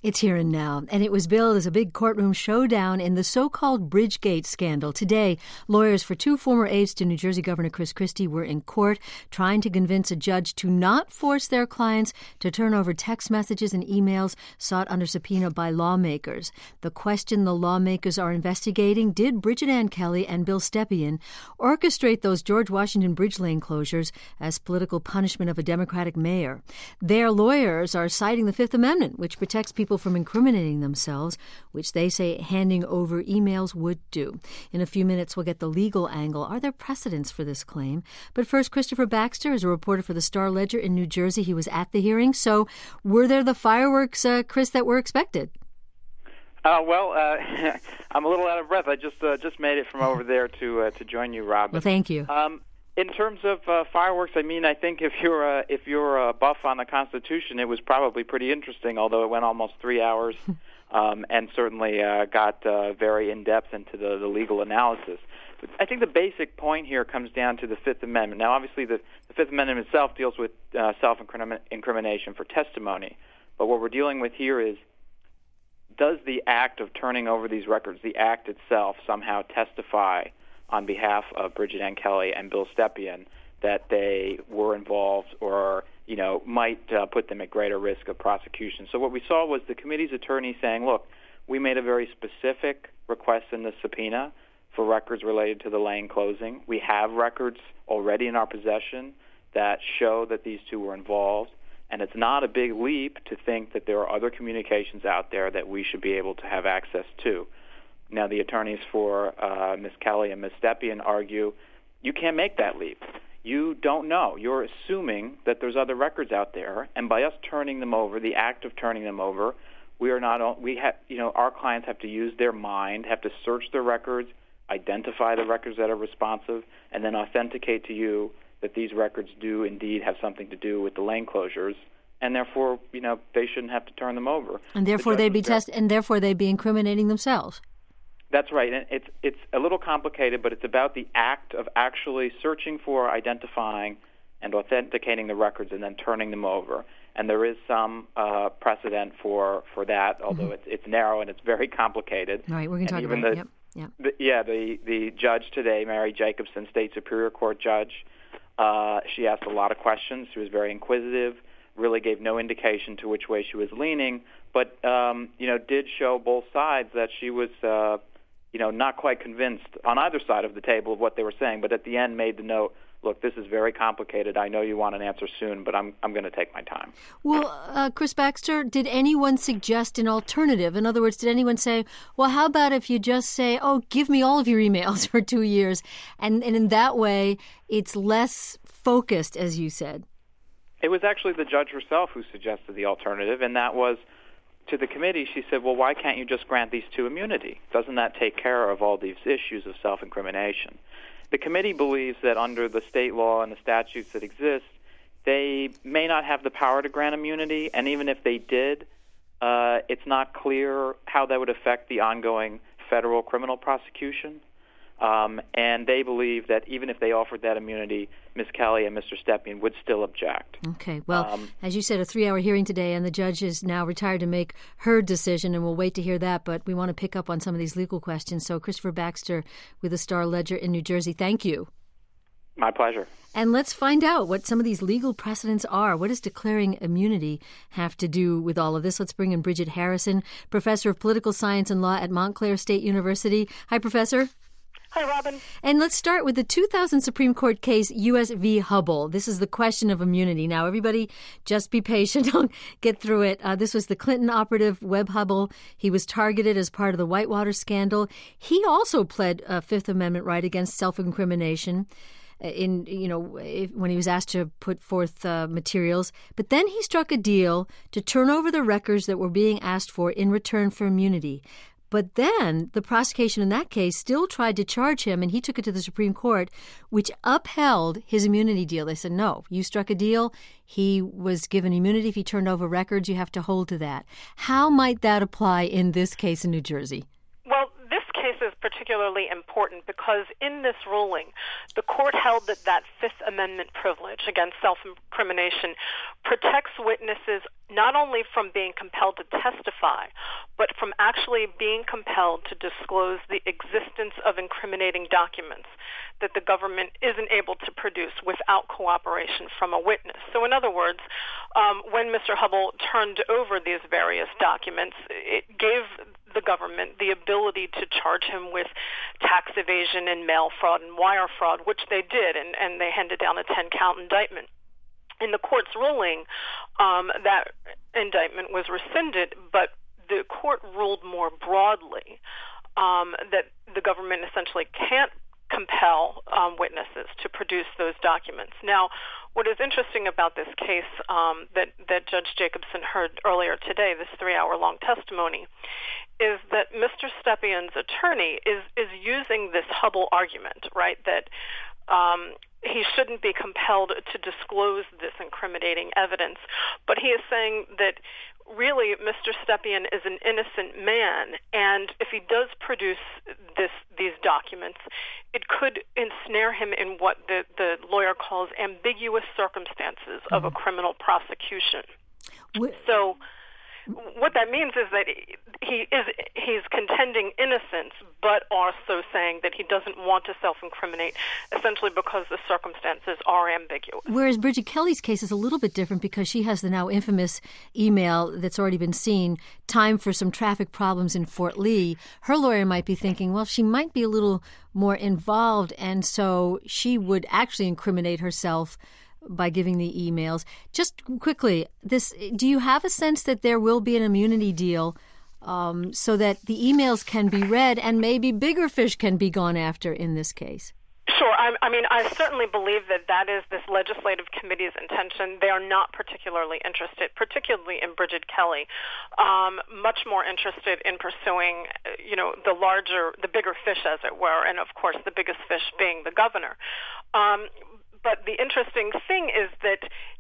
It's Here and Now, and it was billed as a big courtroom showdown in the so-called Bridgegate scandal. Today, lawyers for two former aides to New Jersey Governor Chris Christie were in court trying to convince a judge to not force their clients to turn over text messages and emails sought under subpoena by lawmakers. The question the lawmakers are investigating: did Bridget Ann Kelly and Bill Stepien orchestrate those George Washington Bridge Lane closures as political punishment of a Democratic mayor? Their lawyers are citing the Fifth Amendment, which protects people from incriminating themselves, which they say handing over emails would do. In a few minutes, we'll get the legal angle. Are there precedents for this claim? But first, Christopher Baxter is a reporter for the Star-Ledger in New Jersey. He was at the hearing. So were there the fireworks, Chris, that were expected? I'm a little out of breath. I just made it from over there to join you, Rob. Well, thank you. In terms of fireworks, I think if you're a buff on the Constitution, it was probably pretty interesting. Although it went almost 3 hours, and certainly got very in depth into the legal analysis. But I think the basic point here comes down to the Fifth Amendment. Now, obviously, the Fifth Amendment itself deals with self-incrimination for testimony. But what we're dealing with here is, does the act of turning over these records, the act itself, somehow testify on behalf of Bridget Ann Kelly and Bill Stepien that they were involved or, might put them at greater risk of prosecution? So what we saw was the committee's attorney saying, look, we made a very specific request in the subpoena for records related to the Lane closing. We have records already in our possession that show that these two were involved, and it's not a big leap to think that there are other communications out there that we should be able to have access to. Now, the attorneys for Ms. Kelly and Ms. Stepien argue you can't make that leap. You don't know. You're assuming that there's other records out there, and by us turning them over, the act of turning them over, our clients have to use their mind, have to search their records, identify the records that are responsive, and then authenticate to you that these records do indeed have something to do with the Lane closures, and therefore, they shouldn't have to turn them over. And therefore they'd be incriminating themselves. That's right, and it's a little complicated, but it's about the act of actually searching for, identifying, and authenticating the records and then turning them over. And there is some precedent for that, although it's narrow and it's very complicated. Right, we're going to talk about it. Yep. The judge today, Mary Jacobson, State Superior Court judge, she asked a lot of questions. She was very inquisitive, really gave no indication to which way she was leaning, but did show both sides that she was not quite convinced on either side of the table of what they were saying, but at the end made the note, look, this is very complicated. I know you want an answer soon, but I'm going to take my time. Well, Chris Baxter, did anyone suggest an alternative? In other words, did anyone say, well, how about if you just say, give me all of your emails for 2 years, and in that way it's less focused, as you said? It was actually the judge herself who suggested the alternative, and that was, to the committee, she said, well, why can't you just grant these two immunity? Doesn't that take care of all these issues of self-incrimination? The committee believes that under the state law and the statutes that exist, they may not have the power to grant immunity, and even if they did, it's not clear how that would affect the ongoing federal criminal prosecution. And they believe that even if they offered that immunity, Ms. Kelly and Mr. Stepien would still object. Okay. Well, as you said, a 3-hour hearing today, and the judge is now retired to make her decision, and we'll wait to hear that. But we want to pick up on some of these legal questions. So Christopher Baxter with the Star-Ledger in New Jersey, thank you. My pleasure. And let's find out what some of these legal precedents are. What does declaring immunity have to do with all of this? Let's bring in Bridget Harrison, professor of political science and law at Montclair State University. Hi, Professor. Hi, Robin. And let's start with the 2000 Supreme Court case, U.S. v. Hubbell. This is the question of immunity. Now, everybody, just be patient. Don't get through it. This was the Clinton operative, Webb Hubbell. He was targeted as part of the Whitewater scandal. He also pled a Fifth Amendment right against self-incrimination when he was asked to put forth materials. But then he struck a deal to turn over the records that were being asked for in return for immunity. But then the prosecution in that case still tried to charge him, and he took it to the Supreme Court, which upheld his immunity deal. They said, no, you struck a deal. He was given immunity. If he turned over records, you have to hold to that. How might that apply in this case in New Jersey? Well, this case is particularly particularly important because in this ruling, the court held that that Fifth Amendment privilege against self-incrimination protects witnesses not only from being compelled to testify, but from actually being compelled to disclose the existence of incriminating documents that the government isn't able to produce without cooperation from a witness. So in other words, when Mr. Hubbell turned over these various documents, it gave the government the ability to charge him with tax evasion and mail fraud and wire fraud, which they did, and they handed down a 10-count indictment. In the court's ruling, that indictment was rescinded, but the court ruled more broadly that the government essentially can't compel witnesses to produce those documents. Now, what is interesting about this case that Judge Jacobson heard earlier today, this 3-hour-long testimony, is that Mr. Stepion's attorney is using this Hubbell argument, right, that he shouldn't be compelled to disclose this incriminating evidence. But he is saying that really Mr. Stepien is an innocent man, and if he does produce these documents, it could ensnare him in what the lawyer calls ambiguous circumstances of a criminal prosecution. So what that means is that he's contending innocence, but also saying that he doesn't want to self-incriminate, essentially because the circumstances are ambiguous. Whereas Bridget Kelly's case is a little bit different because she has the now infamous email that's already been seen, time for some traffic problems in Fort Lee. Her lawyer might be thinking, well, she might be a little more involved, and so she would actually incriminate herself by giving the emails. Just quickly, do you have a sense that there will be an immunity deal so that the emails can be read and maybe bigger fish can be gone after in this case? Sure. I certainly believe that is this legislative committee's intention. They are not particularly interested, particularly in Bridget Kelly, much more interested in pursuing, the bigger fish, as it were, and of course the biggest fish being the governor. But the interesting thing is that,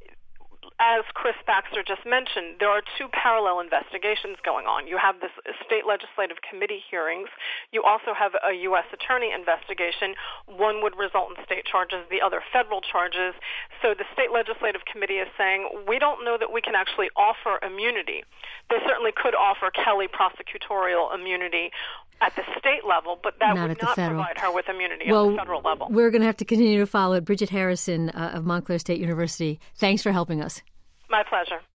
as Chris Baxter just mentioned, there are two parallel investigations going on. You have this state legislative committee hearings. You also have a U.S. attorney investigation. One would result in state charges, the other federal charges. So the state legislative committee is saying, we don't know that we can actually offer immunity. They certainly could offer Kelly prosecutorial immunity at the state level, but that would not provide her with immunity at the federal level. We're going to have to continue to follow it. Bridget Harrison of Montclair State University, thanks for helping us. My pleasure.